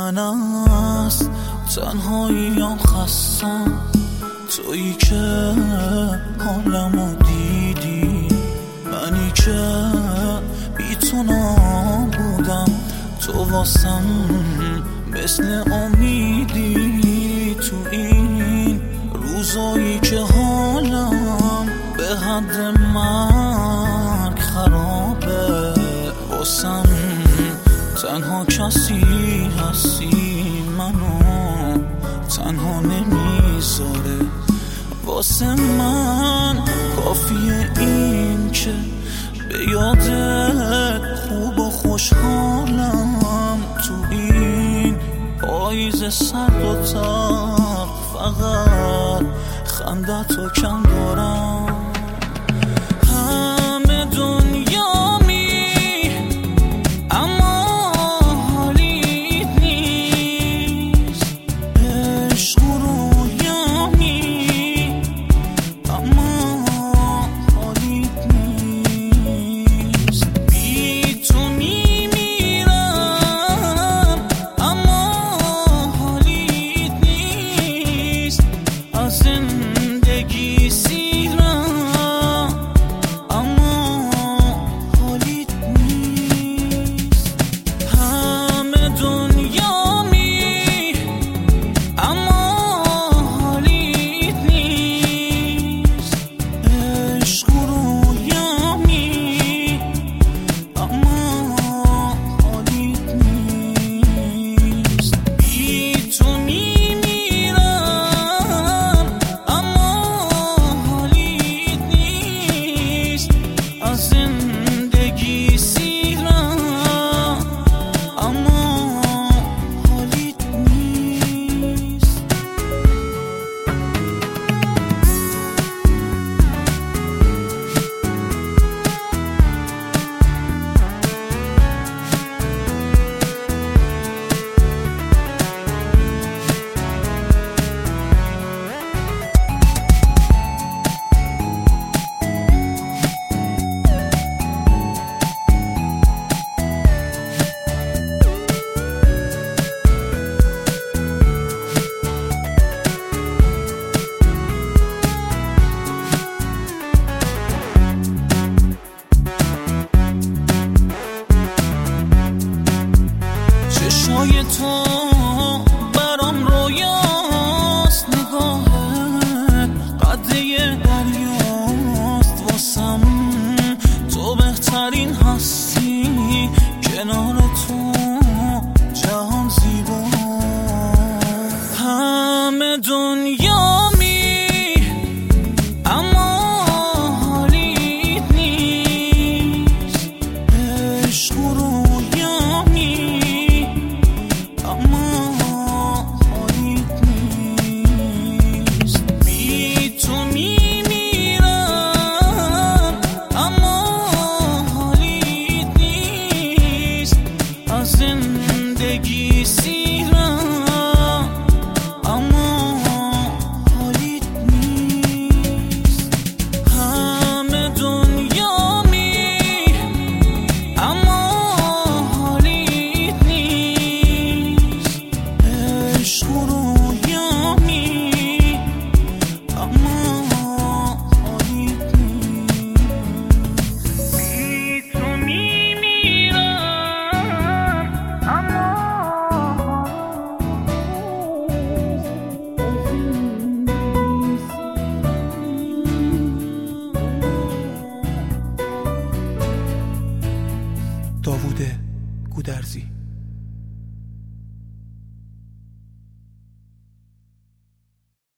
من است تنهاییم خستم، تویی که حالمو دیدی، منی که بی تو نبودم، تو واسم مثل امیدی، تو این روزایی که حالم به حد مرگ خرابه، واسم تنها کسی هستی، منو تنها نمیذاره، واسه من کافیه این که به یادت خوب و خوشحالم، تو این پاییز سرد و تلخ فقط خندتو کم دارم. همه دنیامی اما حالیت نیست، عشق و رویامی اما حالیت نیست، بی تو میمیرم اما حالیت نیست، از زندگی سیرم اما حالیت نیست. همه دنیامی اما حالیت نیست، عشق و رویامی اما حالیت نیست، بی تو میمیرم اما حالیت نیست، از زندگی سیرم اما حالیت نیست. چشای تو برام رویاست، نگاهت قده دریاست، واسم تو بهترین هستی، کنار تو جهان زیبا. همه دنیامی اما حالیت نیست، عشق و رویامی اما حالیت نیست، بی تو میمیرم اما حالیت نیست، از زندگی سیرم اما حالیت نیست. همه دنیامی اما حالیت نیست، عشق و رویامی اما حالیت نیست، بی تو میمیرم اما داوود گودرزی.